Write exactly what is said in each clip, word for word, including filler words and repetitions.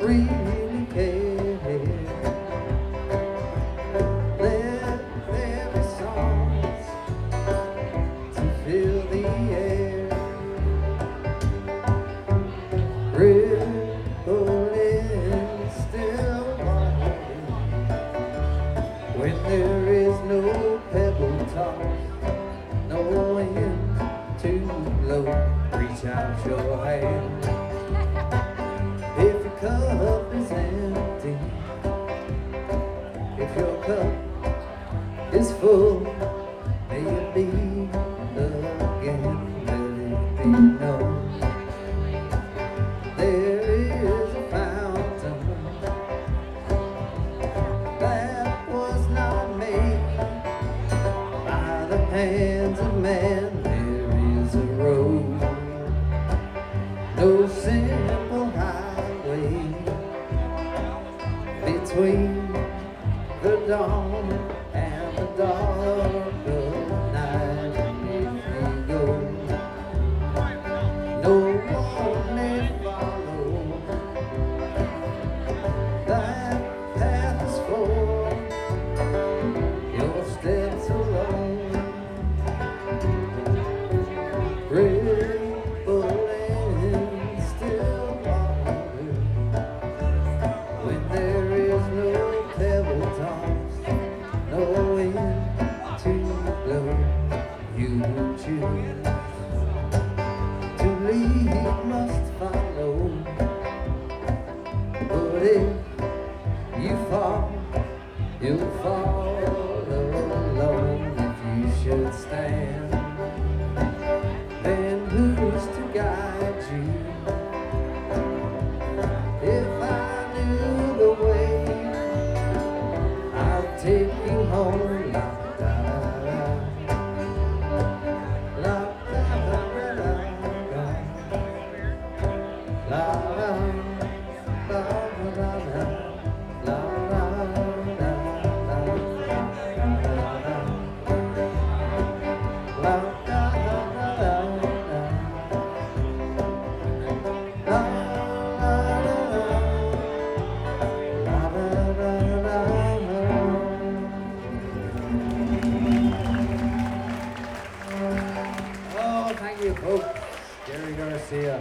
really care. Let there be songs to fill the air, rippling still waters when there is no pebble toss, no wind to blow. Reach out your hand. If your cup is empty, if your cup is full, may it be again, let it be known. There is a fountain that was not made by the hands of man. There is a road, no simple highway between the dawn and the dark of night. And if you go, no one may follow. That path is for your steps alone. Rippling still water when there is no pebble toss, no wind to blow. You choose to lead, must follow. But if you fall, you'll fall alone. If you should stand, then who's to guide you? If I knew the way, I'll take you home. La da da, la da da da, la da da da da, la da da da, la da da Oh, thank you, folks. Jerry Garcia.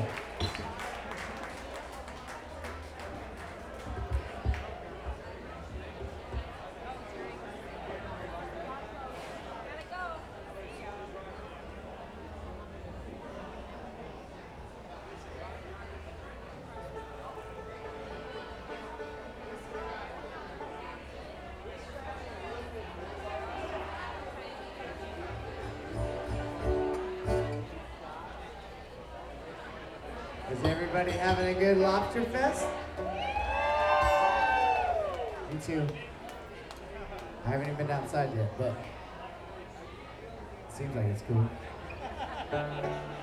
Is everybody having a good lobster fest? Me too. I haven't even been outside yet, but it seems like it's cool.